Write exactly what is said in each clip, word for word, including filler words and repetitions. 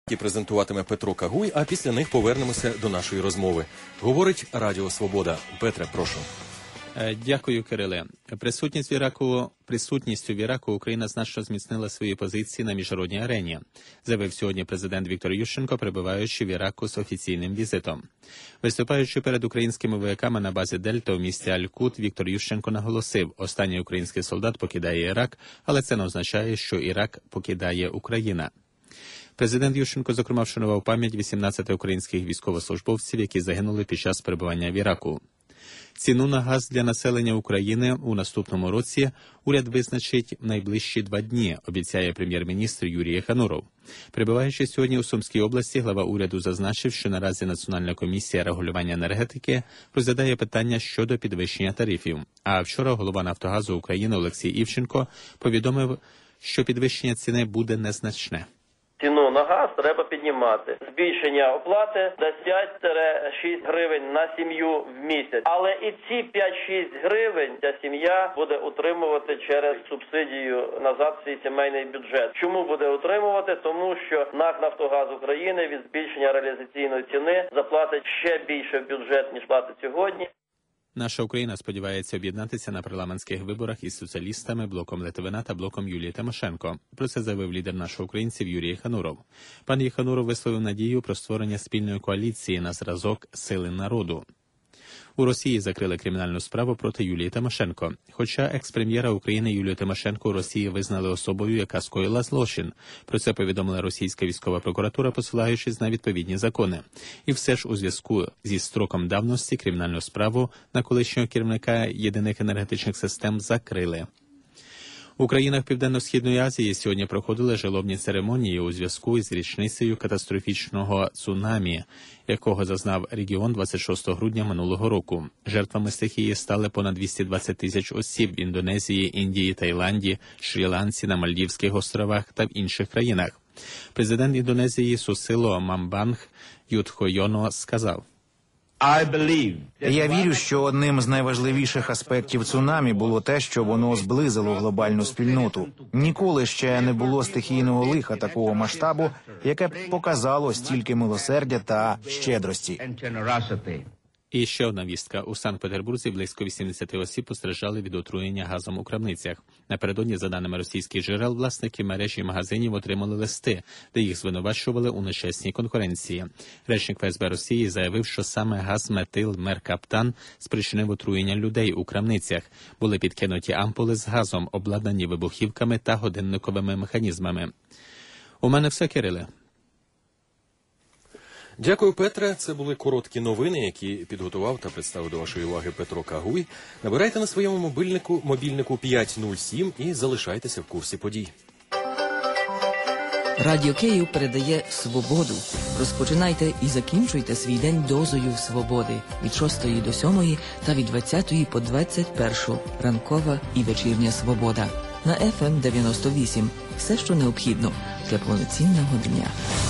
які презентуватиме Петро Кагуй, а після них повернемося до нашої розмови. Говорить Радіо Свобода. Петре, прошу. Дякую, Кириле. Присутність в Іраку, присутністю в Іраку Україна значно зміцнила свої позиції на міжнародній арені, заявив сьогодні президент Віктор Ющенко, перебуваючи в Іраку з офіційним візитом. Виступаючи перед українськими вояками на базі Дельта у місті Аль-Кут, Віктор Ющенко наголосив, останній український солдат покидає Ірак, але це не означає, що Ірак покидає Україна. Президент Ющенко, зокрема, вшанував пам'ять вісімнадцяти українських військовослужбовців, які загинули під час перебування в Іраку. Ціну на газ для населення України у наступному році уряд визначить в найближчі два дні, обіцяє прем'єр-міністр Юрій Єхануров. Перебуваючи сьогодні у Сумській області, глава уряду зазначив, що наразі Національна комісія регулювання енергетики розглядає питання щодо підвищення тарифів. А вчора голова «Нафтогазу України» Олексій Івченко повідомив, що підвищення ціни буде незначне. Ціну на газ треба піднімати. Збільшення оплати дасть п'ять-шість гривень на сім'ю в місяць. Але і ці п'ять-шість гривень ця сім'я буде утримувати через субсидію назад свій сімейний бюджет. Чому буде утримувати? Тому що НАК «Нафтогаз України» від збільшення реалізаційної ціни заплатить ще більше в бюджет, ніж платить сьогодні. Наша Україна сподівається об'єднатися на парламентських виборах із соціалістами, блоком Литвина та блоком Юлії Тимошенко. Про це заявив лідер наших українців Юрій Єхануров. Пан Єхануров висловив надію про створення спільної коаліції на зразок «Сили народу». У Росії закрили кримінальну справу проти Юлії Тимошенко. Хоча екс-прем'єра України Юлію Тимошенко у Росії визнали особою, яка скоїла злочин. Про це повідомила російська військова прокуратура, посилаючись на відповідні закони. І все ж у зв'язку зі строком давності кримінальну справу на колишнього керівника єдиних енергетичних систем закрили. У країнах Південно-Східної Азії сьогодні проходили жалобні церемонії у зв'язку із річницею катастрофічного цунамі, якого зазнав регіон двадцять шостого грудня минулого року. Жертвами стихії стали понад двісті двадцять тисяч осіб в Індонезії, Індії, Таїланді, Шрі-Ланці, на Мальдівських островах та в інших країнах. Президент Індонезії Сусило Мамбанг Ютхойоно сказав: Я вірю, що одним з найважливіших аспектів цунамі було те, що воно зблизило глобальну спільноту. Ніколи ще не було стихійного лиха такого масштабу, яке б показало стільки милосердя та щедрості. І ще одна вістка. У Санкт-Петербурзі близько вісімдесят осіб постраждали від отруєння газом у крамницях. Напередодні, за даними російських джерел, власники мережі магазинів отримали листи, де їх звинувачували у нечесній конкуренції. Речник Ф С Б Росії заявив, що саме газ метил меркаптан спричинив отруєння людей у крамницях. Були підкинуті ампули з газом, обладнані вибухівками та годинниковими механізмами. У мене все, Кириле. Дякую, Петре. Це були короткі новини, які підготував та представив до вашої уваги Петро Кагуй. Набирайте на своєму мобільнику, мобільнику п'ять нуль сім і залишайтеся в курсі подій. Радіо Київ передає «Свободу». Розпочинайте і закінчуйте свій день дозою свободи від шостої до сьомої та від двадцятої по двадцять першу. Ранкова і вечірня свобода. На Еф Ем дев'яносто вісім. Все, що необхідно для повноцінного дня.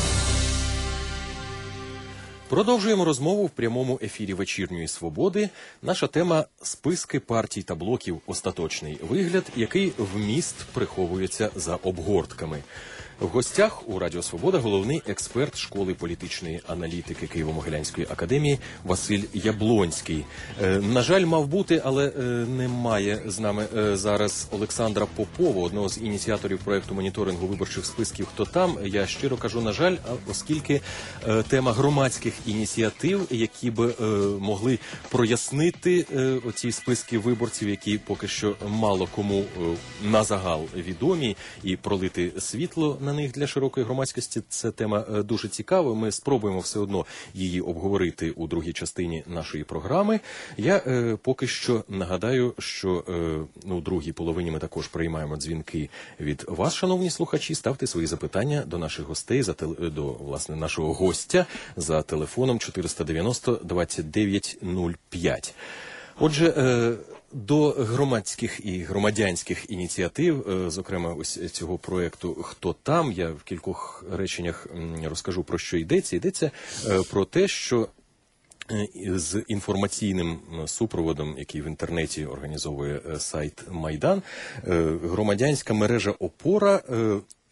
Продовжуємо розмову в прямому ефірі «Вечірньої свободи». Наша тема – списки партій та блоків. Остаточний вигляд, який вміст приховується за обгортками. В гостях у Радіо Свобода головний експерт школи політичної аналітики Києво-Могилянської академії Василь Яблонський. Е, на жаль, мав бути, але е, немає з нами е, зараз Олександра Попова, одного з ініціаторів проєкту моніторингу виборчих списків «Хто там?». Я щиро кажу, на жаль, оскільки е, тема громадських ініціатив, які б е, могли прояснити е, оці списки виборців, які поки що мало кому е, на загал відомі, і пролити світло на них для широкої громадськості. Це тема дуже цікава. Ми спробуємо все одно її обговорити у другій частині нашої програми. Я е, поки що нагадаю, що е, ну, у другій половині ми також приймаємо дзвінки від вас, шановні слухачі. Ставте свої запитання до наших гостей, за теле, до власне нашого гостя за телефоном чотириста дев'яносто двадцять дев'ять нуль п'ять. Отже, е, до громадських і громадянських ініціатив, зокрема ось цього проєкту «Хто там?», я в кількох реченнях розкажу, про що йдеться. Йдеться про те, що з інформаційним супроводом, який в інтернеті організовує сайт «Майдан», громадянська мережа «Опора»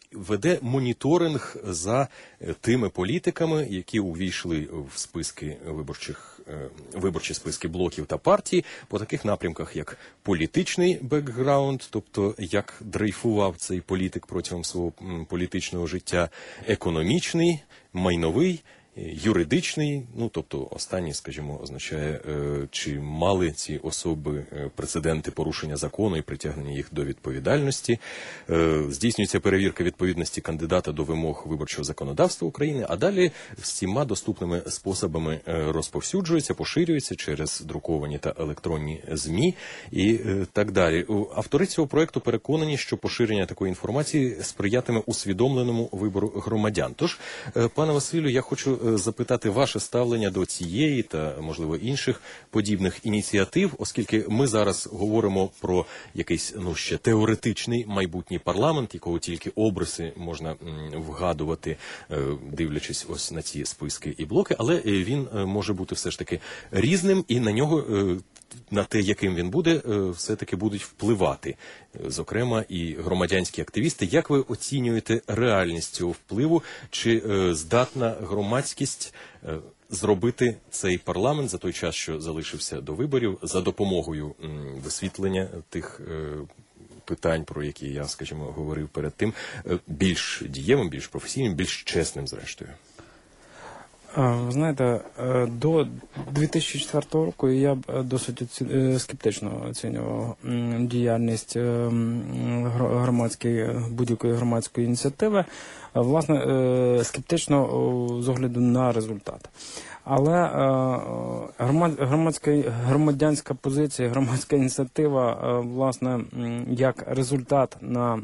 веде моніторинг за тими політиками, які увійшли в списки виборчих, виборчі списки блоків та партій по таких напрямках, як політичний бекграунд, тобто як дрейфував цей політик протягом свого політичного життя, економічний, майновий, юридичний, ну, тобто останній, скажімо, означає, чи мали ці особи, прецеденти порушення закону і притягнення їх до відповідальності. Здійснюється перевірка відповідності кандидата до вимог виборчого законодавства України, а далі всіма доступними способами розповсюджується, поширюється через друковані та електронні ЗМІ і так далі. Автори цього проекту переконані, що поширення такої інформації сприятиме усвідомленому вибору громадян. Тож, пане Василю, я хочу запитати ваше ставлення до цієї та, можливо, інших подібних ініціатив, оскільки ми зараз говоримо про якийсь, ну, ще теоретичний майбутній парламент, якого тільки обриси можна м, вгадувати, е, дивлячись ось на ці списки і блоки, але він е, може бути все ж таки різним, і на нього, е, на те, яким він буде, е, все-таки будуть впливати, зокрема, і громадянські активісти. Як ви оцінюєте реальність цього впливу? Чи е, здатна громадськість е, зробити цей парламент за той час, що залишився до виборів, за допомогою м, висвітлення тих е, питань, про які я, скажімо, говорив перед тим, е, більш дієвим, більш професійним, більш чесним, зрештою? Ви знаєте, до дві тисячі четвертого року я б досить скептично оцінював діяльність громадської, будь-якої громадської ініціативи, власне, скептично з огляду на результат. Але громадська, громадянська позиція, громадська ініціатива, власне, як результат на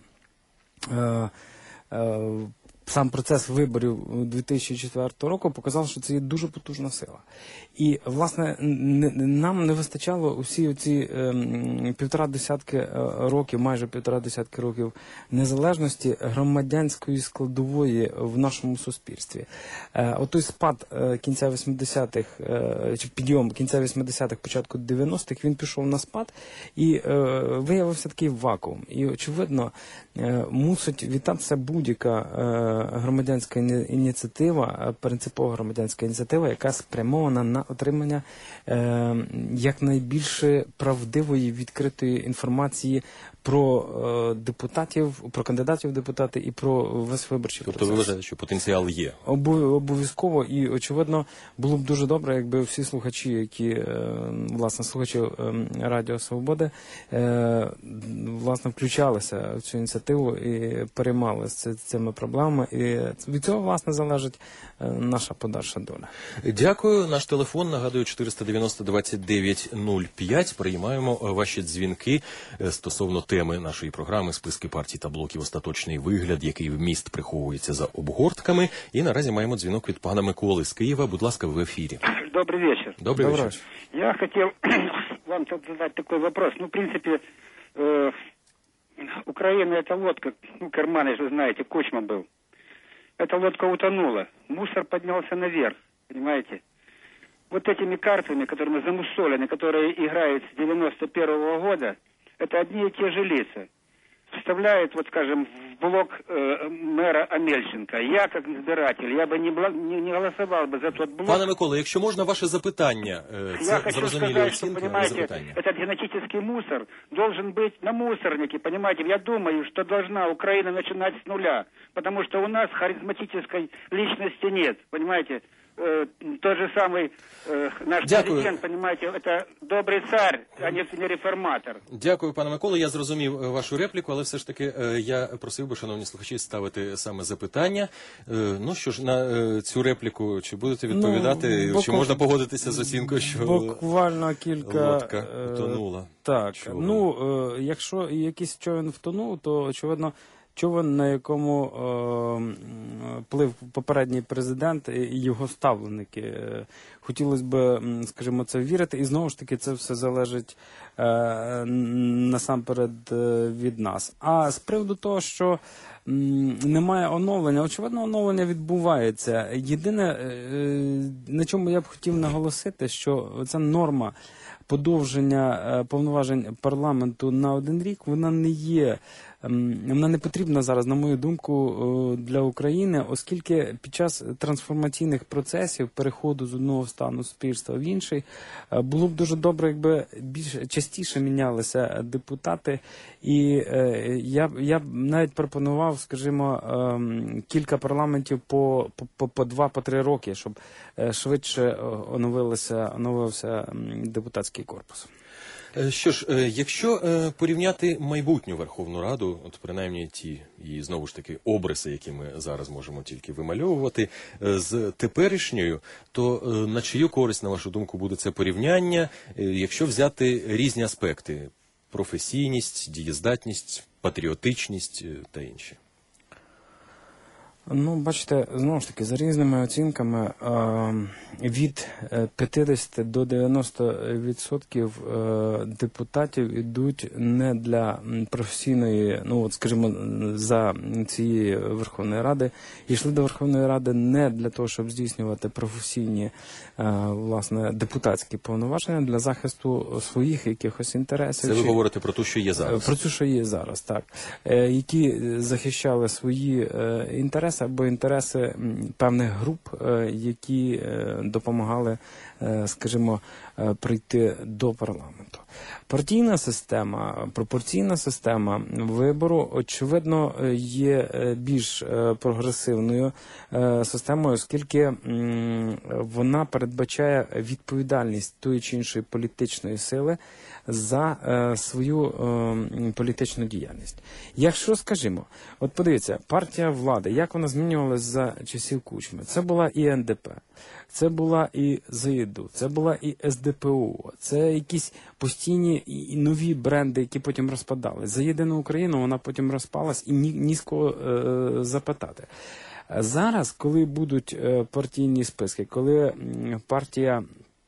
сам процес виборів дві тисячі четвертого року показав, що це є дуже потужна сила. І, власне, нам не вистачало усі ці ем, півтора десятки років, майже півтора десятки років незалежності громадянської складової в нашому суспільстві. Е, отой спад е, кінця вісімдесятих, е, чи підйом кінця вісімдесятих, початку дев'яностих, він пішов на спад і е, виявився такий вакуум. І, очевидно, е, мусить вітатися будь-яка е, громадянська ініціатива, принципова громадянська ініціатива, яка спрямована на отримання е, якнайбільше правдивої, відкритої інформації про е, депутатів, про кандидатів в депутати і про весь виборчий тобто процес. Тобто ви вважаєте, що потенціал є? Обов'язково, і, очевидно, було б дуже добре, якби всі слухачі, які, е, власне, слухачі е, Радіо Свободи, е, власне, включалися в цю ініціативу і переймалися цими проблемами. І від цього, власне, залежить е, наша подальша доля. Дякую. Наш телефон, нагадую, чотириста дев'яносто двадцять дев'ять нуль п'ять. Приймаємо ваші дзвінки стосовно теми нашої програми «Списки партій та блоків. Остаточний вигляд, який вміст приховується за обгортками». І наразі маємо дзвінок від пана Миколи з Києва. Будь ласка, в ефірі. Добрый вечер. Добрый вечер. вечер. Я хотел вам тут задать такой вопрос. Ну, в принципе, э, Украина это лодка, ну, карман, вы знаете, Кучма был. Эта лодка утонула. Мусор поднялся наверх, понимаете? Вот этими картами, которыми замусолены, которые играют с девяносто первого года, это одни и те же лица. Вставляют, вот скажем, в блок э, мэра Амельченко. Я, как избиратель, я бы не, не, не голосовал бы за тот блок. Пане Микола, якщо можна, ваше запитання. Це я хочу зрозумілі сказать, что, оцінки, понимаете, запитання. этот генетический мусор должен быть на мусорнике, понимаете? Я думаю, что должна Украина начинать с нуля, потому что у нас харизматической личности нет, понимаете? Э, тот же самый э, наш Дякую. президент, понимаете, это добрый царь, а не, не реформатор. Дякую, пане Микола. Я зрозумів вашу репліку, але все ж таки я просив би, шановні слухачі, ставити саме запитання. Ну що ж, на цю репліку чи будете відповідати, ну, чи можна погодитися з оцінкою, що буквально кілька лодка утонула? Так, човен. ну, е, якщо якийсь човен втонув, то, очевидно, човен, на якому е, плив попередній президент і його ставленики. Е, хотілося б, скажімо, це вірити, і знову ж таки це все залежить е, насамперед від нас. А з приводу того, що м, немає оновлення, очевидно, оновлення відбувається. Єдине, е, на чому я б хотів наголосити, що ця норма подовження повноважень парламенту на один рік, вона не є вона не потрібна зараз, на мою думку, для України, оскільки під час трансформаційних процесів, переходу з одного стану суспільства в інший, було б дуже добре, якби більш частіше мінялися депутати. І я, я б навіть пропонував, скажімо, кілька парламентів по, по, по два, по три роки, щоб швидше оновилося, оновився депутатський корпус. Що ж, якщо порівняти майбутню Верховну Раду, от принаймні ті і знову ж таки обриси, які ми зараз можемо тільки вимальовувати, з теперішньою, то на чию користь, на вашу думку, буде це порівняння, якщо взяти різні аспекти – професійність, дієздатність, патріотичність та інші? Ну, бачите, знову ж таки, за різними оцінками, від п'ятдесят до дев'яноста відсотків депутатів йдуть не для професійної, ну, от, скажімо, за цієї Верховної Ради, йшли до Верховної Ради не для того, щоб здійснювати професійні, власне, депутатські повноваження для захисту своїх якихось інтересів. Це ви говорите про те, що є зараз? Про те, що є зараз, так. Які захищали свої інтереси, або інтереси певних груп, які допомагали, скажімо, прийти до парламенту. Партійна система, пропорційна система вибору, очевидно, є більш прогресивною системою, оскільки вона передбачає відповідальність тої чи іншої політичної сили за свою політичну діяльність. Якщо, скажімо, от подивіться, партія влади, як вона змінювалася за часів Кучми? Це була і ен де пе, це була і ЗАІДу, це була і ес де пе о, це якісь постійні і нові бренди, які потім розпадали. За єдину Україну вона потім розпалась і ні, ні з кого е, запитати. Зараз, коли будуть партійні списки, коли партія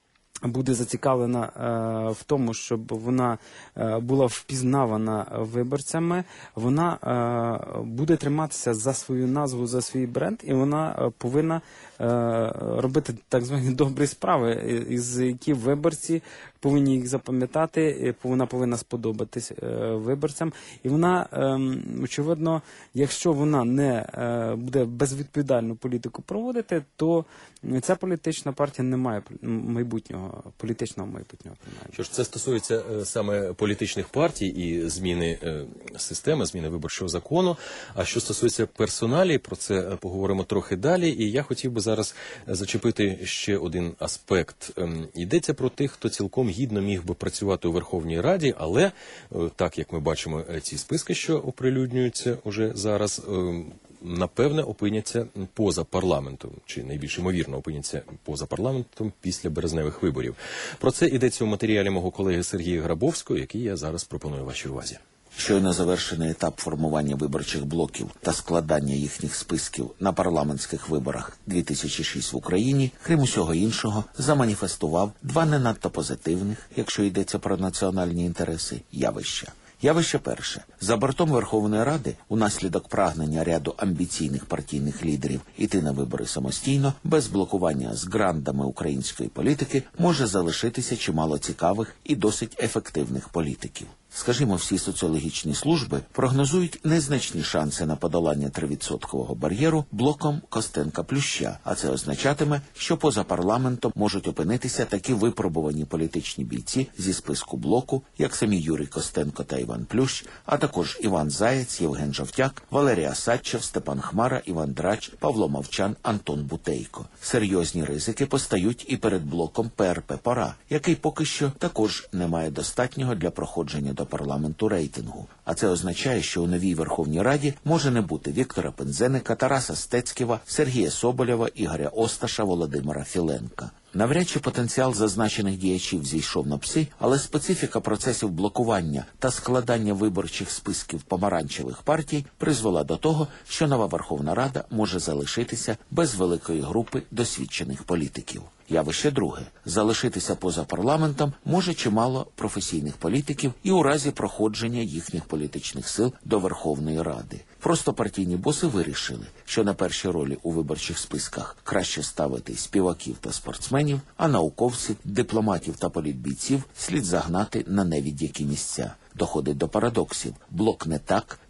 буде зацікавлена е, в тому, щоб вона е, була впізнавана виборцями, вона е, буде триматися за свою назву, за свій бренд, і вона е, повинна е, робити так звані добрі справи, із які виборці повинні їх запам'ятати, вона повинна сподобатись е, виборцям. І вона, е, очевидно, якщо вона не е, буде безвідповідальну політику проводити, то ця політична партія не має майбутнього, політичного майбутнього. Що ж, це стосується е, саме політичних партій і зміни е, системи, зміни виборчого закону. А що стосується персоналі, про це поговоримо трохи далі. І я хотів би зараз зачепити ще один аспект. Е, йдеться про тих, хто цілком гідно міг би працювати у Верховній Раді, але, е, так як ми бачимо ці списки, що оприлюднюються уже зараз, е, напевне, опиняться поза парламентом, чи найбільш ймовірно опиняться поза парламентом після березневих виборів. Про це йдеться у матеріалі мого колеги Сергія Грабовського, який я зараз пропоную вашій увазі. Щойно завершений етап формування виборчих блоків та складання їхніх списків на парламентських виборах дві тисячі шостого в Україні, крім усього іншого, заманіфестував два не надто позитивних, якщо йдеться про національні інтереси, явища. Явище перше. За бортом Верховної Ради, унаслідок прагнення ряду амбіційних партійних лідерів іти на вибори самостійно, без блокування з грандами української політики, може залишитися чимало цікавих і досить ефективних політиків. Скажімо, всі соціологічні служби прогнозують незначні шанси на подолання трьохвідсоткового бар'єру блоком Костенка-Плюща, а це означатиме, що поза парламентом можуть опинитися такі випробувані політичні бійці зі списку блоку, як самі Юрій Костенко та Іван Плющ, а також Іван Заєць, Євген Жовтяк, Валерій Осадчев, Степан Хмара, Іван Драч, Павло Мовчан, Антон Бутейко. Серйозні ризики постають і перед блоком пе ер пе «Пора», який поки що також не має достатнього для проходження до парламенту рейтингу. А це означає, що у новій Верховній Раді може не бути Віктора Пинзеника, Тараса Стецькєва, Сергія Соболєва, Ігоря Осташа, Володимира Філенка. Навряд чи потенціал зазначених діячів зійшов на пси, але специфіка процесів блокування та складання виборчих списків помаранчевих партій призвела до того, що нова Верховна Рада може залишитися без великої групи досвідчених політиків. Явище друге. Залишитися поза парламентом може чимало професійних політиків і у разі проходження їхніх політичних сил до Верховної Ради. Просто партійні боси вирішили, що на перші ролі у виборчих списках краще ставити співаків та спортсменів, а науковців, дипломатів та політбійців слід загнати на невід'які місця. Доходить до парадоксів. Блок не так,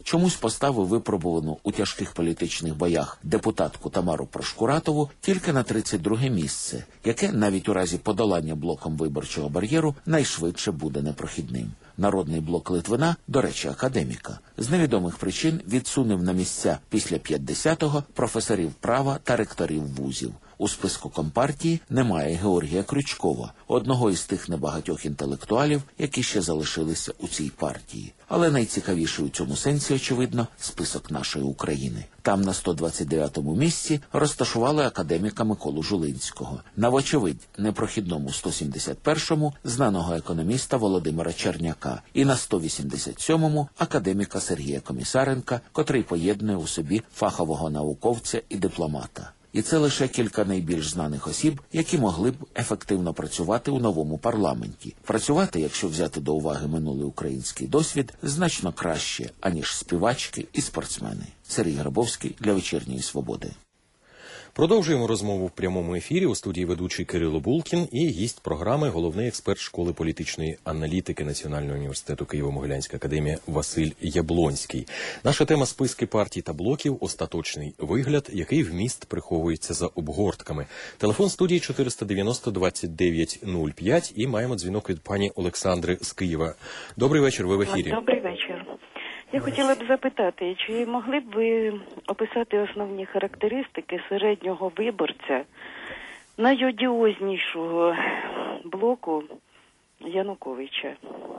чомусь поставив випробувану у тяжких політичних боях депутатку Тамару Прошкуратову тільки на тридцять друге місце, яке навіть у разі подолання блоком виборчого бар'єру найшвидше буде непрохідним. Народний блок Литвина, до речі, академіка, з невідомих причин відсунув на місця після п'ятдесятого професорів права та ректорів вузів. У списку Компартії немає Георгія Крючкова, одного із тих небагатьох інтелектуалів, які ще залишилися у цій партії. Але найцікавіший у цьому сенсі, очевидно, список нашої України. Там на сто двадцять дев'ятому місці розташували академіка Миколу Жулинського. На, вочевидь, непрохідному сто сімдесят першому знаного економіста Володимира Черняка. І на сто вісімдесят сьомому академіка Сергія Комісаренка, котрий поєднує у собі фахового науковця і дипломата. І це лише кілька найбільш знаних осіб, які могли б ефективно працювати у новому парламенті. Працювати, якщо взяти до уваги минулий український досвід, значно краще, аніж співачки і спортсмени. Сергій Грабовський для «Вечірньої Свободи». Продовжуємо розмову в прямому ефірі. У студії ведучий Кирило Булкін і гість програми, головний експерт школи політичної аналітики Національного університету Києво-Могилянська академія Василь Яблонський. Наша тема – списки партій та блоків, остаточний вигляд, який вміст приховується за обгортками. Телефон студії чотириста дев'яносто двадцять дев'ять нуль п'ять і маємо дзвінок від пані Олександри з Києва. Добрий вечір, ви в ефірі. Добрий вечір. Я хотіла б запитати, чи могли б ви описати основні характеристики середнього виборця найодіознішого блоку Януковича?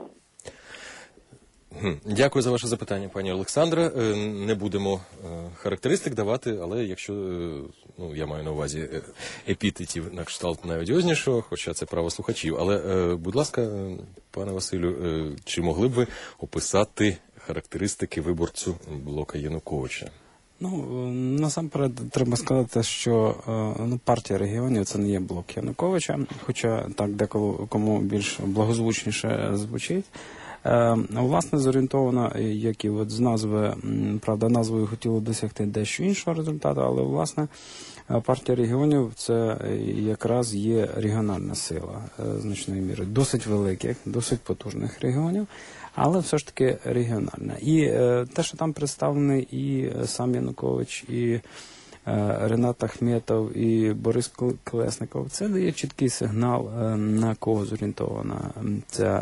Дякую за ваше запитання, пані Олександра. Не будемо характеристик давати, але якщо, ну, я маю на увазі епітетів на кшталт найодіознішого, хоча це право слухачів. Але, будь ласка, пане Василю, чи могли б ви описати характеристики виборцю блока Януковича? Ну, насамперед, треба сказати, що ну, партія регіонів – це не є блок Януковича, хоча так деколи кому більш благозвучніше звучить. Власне, зорієнтована, як і от з назви, правда, назвою хотіло досягти дещо іншого результату, але, власне, партія регіонів – це якраз є регіональна сила значної міри, досить великих, досить потужних регіонів, але все ж таки регіональна. І е, те, що там представлений і сам Янукович, і е, Ренат Ахметов, і Борис Колесников, це дає чіткий сигнал, е, на кого зорієнтована ця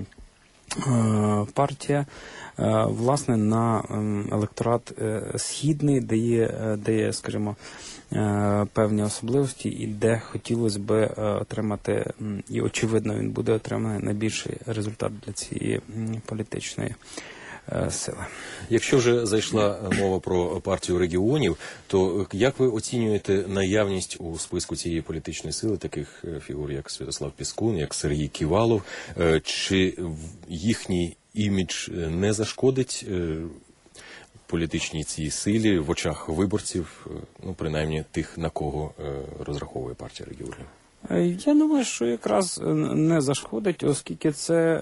е, партія. Е, власне, на е, електорат е, східний, де є, е, де є, скажімо, певні особливості, і де хотілося б отримати, і очевидно він буде отриманий найбільший результат для цієї політичної сили. Якщо вже зайшла мова про партію регіонів, то як ви оцінюєте наявність у списку цієї політичної сили таких фігур, як Святослав Піскун, як Сергій Ківалов? Чи їхній імідж не зашкодить політичній цій силі в очах виборців, ну, принаймні тих, на кого розраховує партія регіонів? Я думаю, що якраз не зашкодить, оскільки це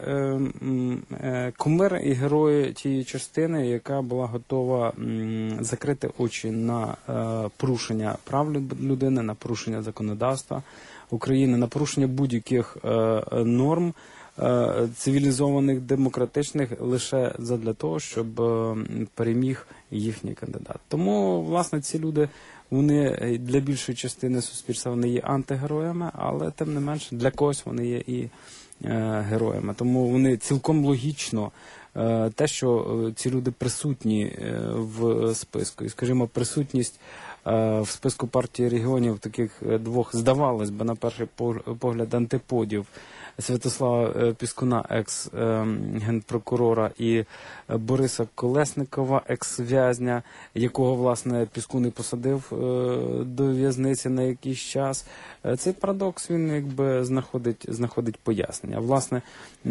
кумир і герої тієї частини, яка була готова закрити очі на порушення прав людини, на порушення законодавства України, на порушення будь-яких норм цивілізованих, демократичних, лише задля того, щоб переміг їхній кандидат. Тому, власне, ці люди, вони для більшої частини суспільства вони є антигероями, але, тим не менше, для когось вони є і е, героями. Тому вони цілком логічно е, те, що ці люди присутні е, в списку. І, скажімо, присутність е, в списку партії регіонів таких двох, здавалось би, на перший погляд, антиподів Святослава Піскуна, екс-генпрокурора, і Бориса Колесникова, екс-в'язня, якого, власне, Піскун і посадив до в'язниці на якийсь час. Цей парадокс, він, якби, знаходить, знаходить пояснення. Власне,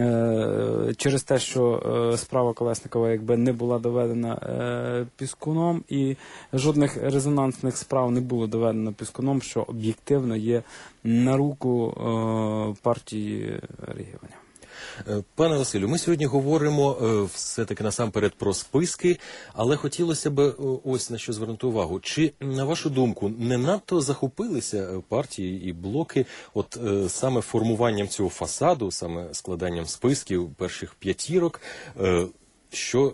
через те, що справа Колесникова, якби, не була доведена Піскуном, і жодних резонансних справ не було доведено Піскуном, що об'єктивно є на руку партії регіонів. Пане Василю, ми сьогодні говоримо все-таки насамперед про списки, але хотілося б ось на що звернути увагу. Чи, на вашу думку, не надто захопилися партії і блоки от саме формуванням цього фасаду, саме складанням списків перших п'ятірок, що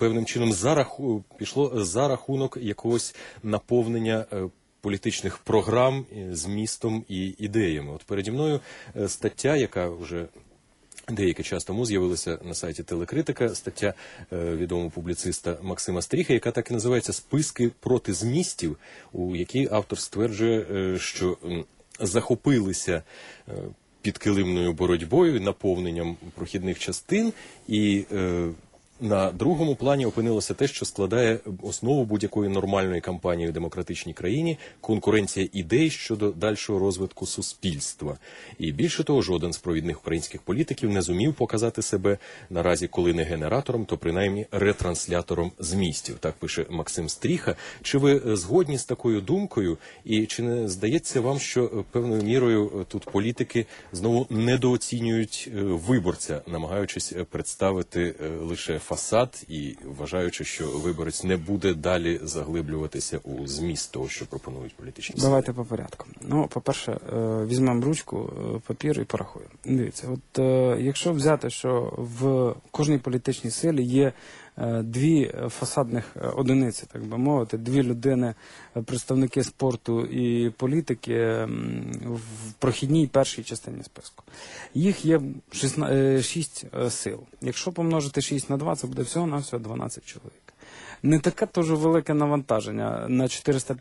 певним чином за раху... пішло за рахунок якогось наповнення е, політичних програм змістом і ідеями. От переді мною е, стаття, яка вже деякий час тому з'явилася на сайті Телекритика, стаття е, відомого публіциста Максима Стріха, яка так і називається «Списки проти змістів», у якій автор стверджує, е, що е, захопилися е, підкилимною боротьбою, наповненням прохідних частин, і е, на другому плані опинилося те, що складає основу будь-якої нормальної кампанії в демократичній країні – конкуренція ідей щодо дальшого розвитку суспільства. І більше того, жоден з провідних українських політиків не зумів показати себе наразі, коли не генератором, то принаймні ретранслятором змістів. Так пише Максим Стріха. Чи ви згодні з такою думкою? І чи не здається вам, що певною мірою тут політики знову недооцінюють виборця, намагаючись представити лише фасад і вважаючи, що виборець не буде далі заглиблюватися у зміст того, що пропонують політичні сили? Давайте по порядку. Ну, по-перше, візьмемо ручку, папір і порахуємо. Дивіться, от якщо взяти, що в кожній політичній силі є дві фасадних одиниці, так би мовити, дві людини, представники спорту і політики в прохідній першій частині списку. Їх є шість сил. Якщо помножити шість на два, це буде всього-навсього дванадцять чоловік. Не таке теж велике навантаження на чотириста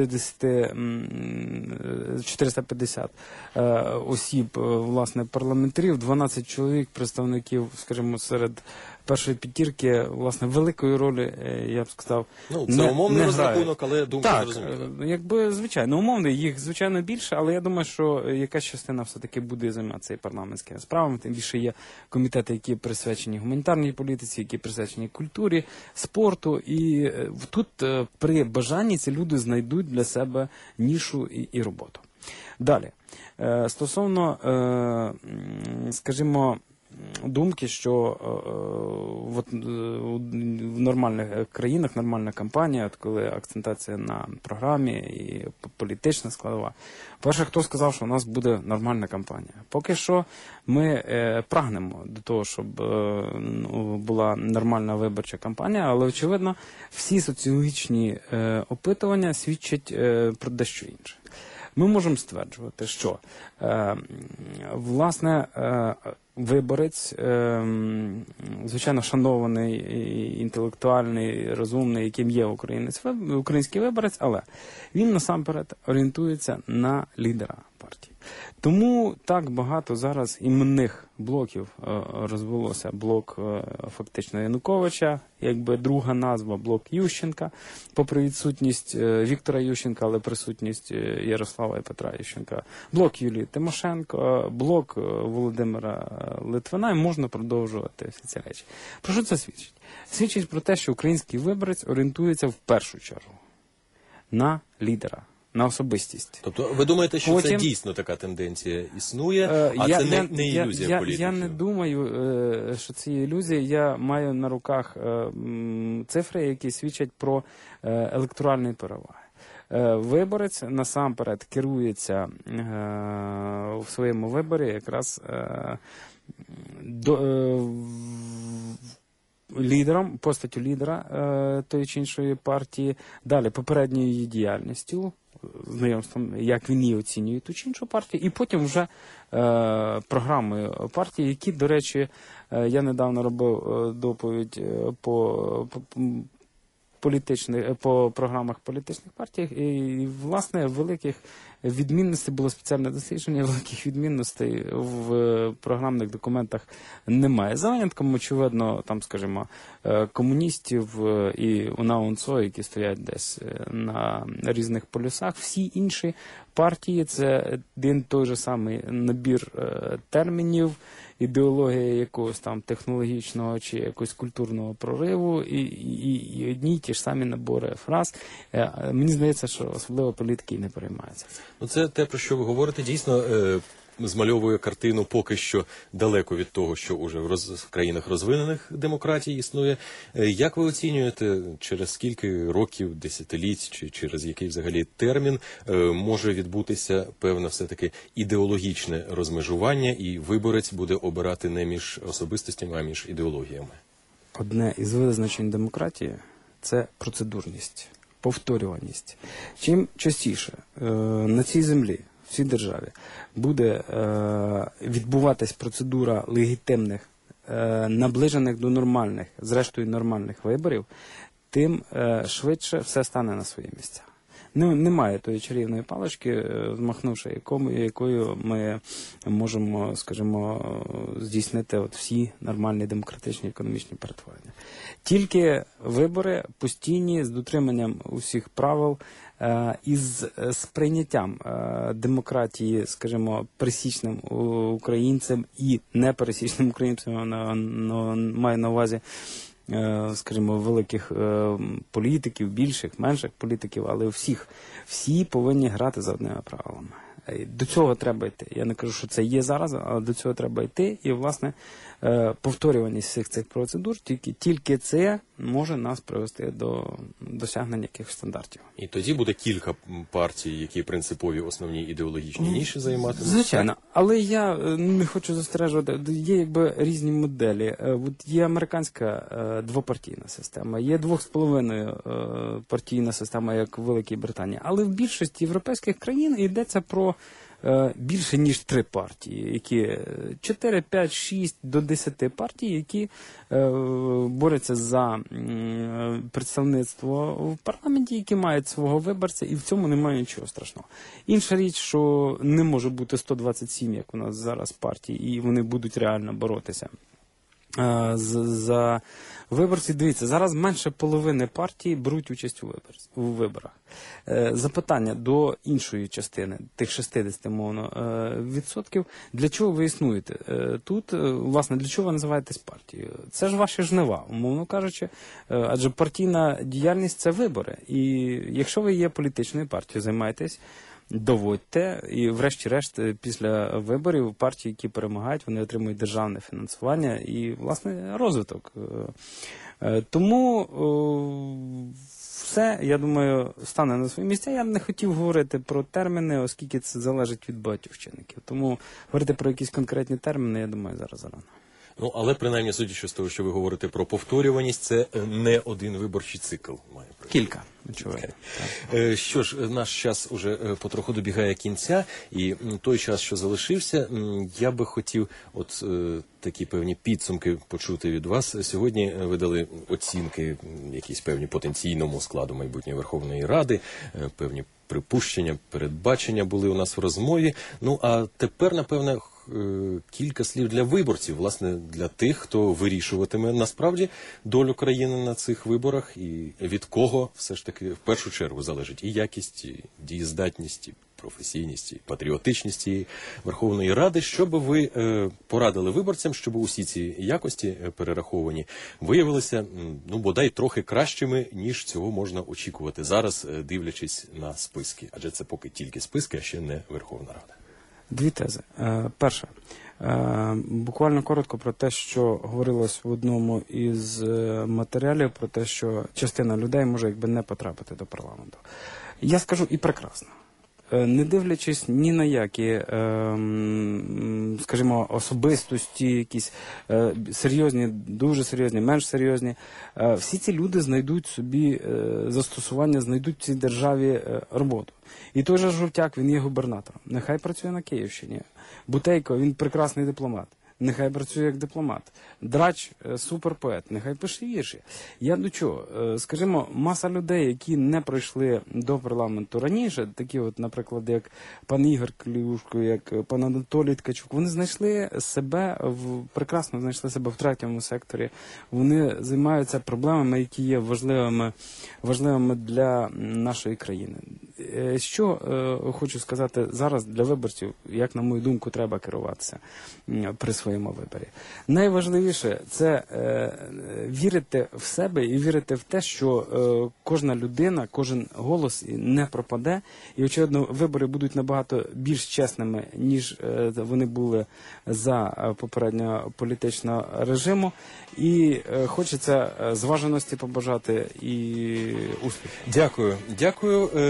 п'ятдесят осіб, власне, парламентарів, дванадцять чоловік, представників, скажімо, серед першої п'ятірки, власне, великої ролі, я б сказав, ну, це не, умовний не розрахунок, але думка так, зрозуміла. Якби, звичайно, умовний, їх, звичайно, більше, але я думаю, що якась частина все-таки буде займатися і парламентськими справами, тим більше є комітети, які присвячені гуманітарній політиці, які присвячені культурі, спорту, і тут при бажанні ці люди знайдуть для себе нішу і, і роботу. Далі. Стосовно, скажімо, думки, що е, от, в нормальних країнах нормальна кампанія, от коли акцентація на програмі і політична складова. Перше, хто сказав, що у нас буде нормальна кампанія? Поки що ми е, прагнемо до того, щоб е, ну, була нормальна виборча кампанія, але, очевидно, всі соціологічні е, опитування свідчать е, про дещо інше. Ми можемо стверджувати, що, е, власне, е, виборець, е, звичайно, шанований, інтелектуальний, розумний, яким є українець, український виборець, але він насамперед орієнтується на лідера партії. Тому так багато зараз іменних блоків е, розвелося. Блок е, фактично Януковича, якби друга назва, блок Ющенка, попри відсутність е, Віктора Ющенка, але присутність Ярослава і Петра Ющенка. Блок Юлії Тимошенко, блок Володимира Литвина, і можна продовжувати всі ці речі. Про що це свідчить? Свідчить про те, що український виборець орієнтується в першу чергу на лідера, на особистість. Тобто ви думаєте, що Потім, це дійсно така тенденція існує, е, а я, це не, я, не ілюзія я, політиків? Я не думаю, е, що це ілюзія. Я маю на руках е, м, цифри, які свідчать про е, електоральні переваги. Е, виборець насамперед керується е, в своєму виборі якраз е, до, е, лідером, постаттю лідера е, тої чи іншої партії, далі попередньою її діяльністю, знайомством, як він її оцінює ту чи іншу партію, і потім вже е, програмою партії, які, до речі, е, я недавно робив е, доповідь е, по, по політичних, по програмах політичних партій, і, власне, великих відмінностей, було спеціальне дослідження, великих відмінностей в програмних документах немає. За винятком, очевидно, там, скажімо, комуністів і УНА-УНСО, які стоять десь на різних полюсах. Всі інші партії – це один той же самий набір термінів, ідеологія якогось там технологічного чи якогось культурного прориву, і, і, і одні й ті ж самі набори фраз. Мені здається, що особливо політики і не переймаються. Ну, це те, про що ви говорите, дійсно е, змальовує картину поки що далеко від того, що уже в, роз... в країнах розвинених демократій існує. Е, як ви оцінюєте, через скільки років, десятиліть, чи через який взагалі термін е, може відбутися певне все-таки ідеологічне розмежування, і виборець буде обирати не між особистостями, а між ідеологіями? одне із визначень демократії – це процедурність, повторюваність. Чим частіше е, на цій землі, в цій державі, буде е, відбуватись процедура легітимних, е, наближених до нормальних, зрештою нормальних виборів, тим е, швидше все стане на свої місця. Ну, немає тої чарівної палички, змахнувши якому, якою ми можемо, скажімо, здійснити от всі нормальні демократичні економічні перетворення. Тільки вибори постійні, з дотриманням усіх правил, е, із сприйняттям е, демократії, скажімо, пересічним українцем і непересічним українцем, на, на, маю на увазі, скажімо, великих політиків, більших, менших політиків, але всіх, всі повинні грати за одними правилами. До цього треба йти. Я не кажу, що це є зараз, але до цього треба йти. І, власне, повторюваність всіх цих процедур, тільки, тільки це може нас привести до досягнення якихось стандартів. І тоді буде кілька партій, які принципові основні ідеологічні ніші займатимуть. Звичайно. Але я не хочу застережувати. Є якби різні моделі. От є американська двопартійна система, є двох з половиною партійна система, як в Великій Британії. Але в більшості європейських країн йдеться про більше, ніж три партії, які чотири, п'ять, шість до десяти партій, які е, борються за е, представництво в парламенті, які мають свого виборця, і в цьому немає нічого страшного. Інша річ, що не може бути сто двадцять сім, як у нас зараз партій, і вони будуть реально боротися е, з, за виборці. Дивіться, зараз менше половини партій беруть участь у, вибор, у виборах. Е, запитання до іншої частини, тих шістдесят, мовно, е, відсотків. Для чого ви існуєте? Е, тут, е, власне, для чого ви називаєтесь партією? Це ж ваші жнива, умовно кажучи. Е, адже партійна діяльність – це вибори. І якщо ви є політичною партією, займаєтесь, доводьте, і врешті-решт після виборів партії, які перемагають, вони отримують державне фінансування і, власне, розвиток. Тому все, я думаю, стане на свої місця. Я не хотів говорити про терміни, оскільки це залежить від багатьох чинників. Тому говорити про якісь конкретні терміни, я думаю, зараз зарано. Ну, але принаймні, судячи з того, що ви говорите про повторюваність, це не один виборчий цикл має прийти. Кілька, очевидно. Е, Що ж, наш час уже потроху добігає кінця, і той час, що залишився, я би хотів от е, такі певні підсумки почути від вас. Сьогодні ви дали оцінки якісь певні потенційному складу майбутньої Верховної Ради, е, певні припущення, передбачення були у нас в розмові. Ну, а тепер, напевне, кілька слів для виборців, власне, для тих, хто вирішуватиме насправді долю країни на цих виборах, і від кого все ж таки в першу чергу залежить і якість, і дієздатність, і професійність, і патріотичність цієї Верховної Ради. Що би ви е, порадили виборцям, щоб усі ці якості перераховані виявилися, ну, бодай трохи кращими, ніж цього можна очікувати зараз, дивлячись на списки? Адже це поки тільки списки, а ще не Верховна Рада. Дві тези. Е, перше. Е, буквально коротко про те, що говорилось в одному із матеріалів, про те, що частина людей може якби не потрапити до парламенту. Я скажу і прекрасно. Е, не дивлячись ні на які, е, скажімо, особистості, якісь е, серйозні, дуже серйозні, менш серйозні, е, всі ці люди знайдуть собі е, застосування, знайдуть в цій державі е, роботу. І той же Жовтяк, він є губернатором. Нехай працює на Київщині. Бутейко, він прекрасний дипломат. Нехай працює як дипломат. Драч – суперпоет, нехай пише вірші. Я до чого? Скажімо, маса людей, які не пройшли до парламенту раніше, такі от, наприклад, як пан Ігор Клюшко, як пан Анатолій Ткачук, вони знайшли себе, в прекрасно знайшли себе в третьому секторі. Вони займаються проблемами, які є важливими, важливими для нашої країни. Що е, хочу сказати зараз для виборців, як, на мою думку, треба керуватися при своєму виборі. Найважливіше – це е, вірити в себе і вірити в те, що е, кожна людина, кожен голос не пропаде. І, очевидно, вибори будуть набагато більш чесними, ніж е, вони були за попереднього політичного режиму. І е, хочеться зваженості побажати і успіхів. Дякую. Дякую.